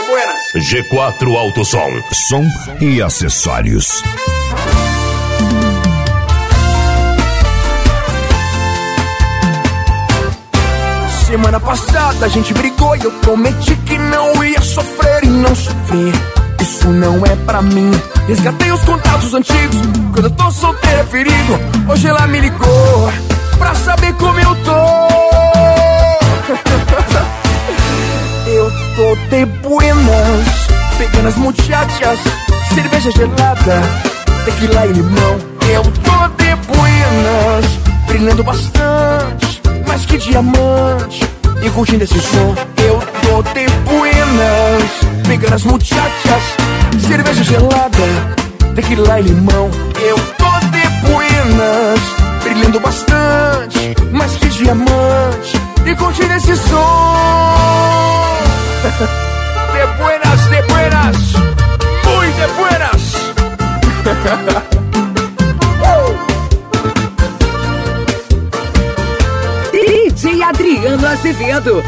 buenas. G4 Alto Som. Som e acessórios. Semana passada a gente brigou e eu prometi que não ia sofrer e não sofri. Isso não é pra mim. Resgatei os contatos antigos. Quando eu tô solteiro é perigo. Hoje ela me ligou pra saber como eu tô. Eu tô de buenas, pegando as muchachas, cerveja gelada, tequila e limão. Eu tô de buenas, brilhando bastante, mais que diamante, e curtindo esse som. Eu tô de buenas, pegando as muchachas, cerveja gelada, tequila e limão. Eu tô de buenas, brilhando bastante, mais que diamante, e curtindo esse som. De buenas, muy de buenas. DJ Adriano Azevedo.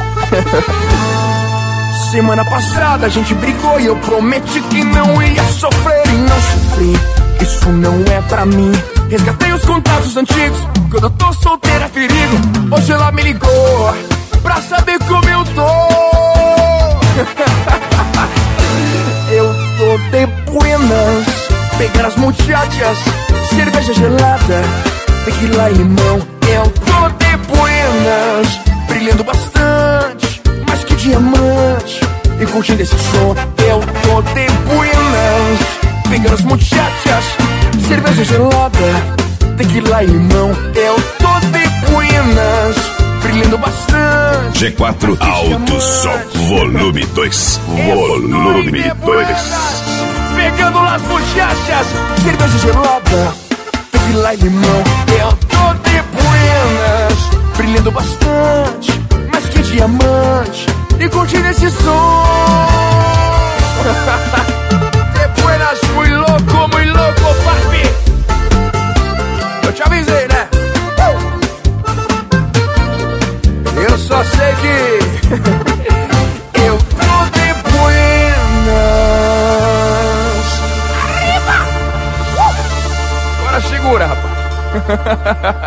Semana passada a gente brigou e eu prometi que não ia sofrer e não sofri. Isso não é pra mim. Resgatei os contatos antigos. Quando eu tô solteira é perigo. Hoje ela me ligou pra saber como eu tô. Eu tô de buenas, pegando as muchachas, cerveja gelada, tequila e limão. Eu tô de buenas, brilhando bastante, mais que diamante, e curtindo esse som. Eu tô de buenas, pegando as muchachas, cerveja gelada, tequila e limão. Eu tô de buenas, brilhando bastante. G4 Alto Som, volume 2. Volume 2. Pegando as muchachas, cerveja gelada, tequila e limão. Eu tô de buenas, brilhando bastante, mais que diamante, e curtindo esse som. De buenas, muy louco, papi. Eu te avisei, né? Eu só sei que eu tô de buenas. Arriba! Agora segura, rapaz.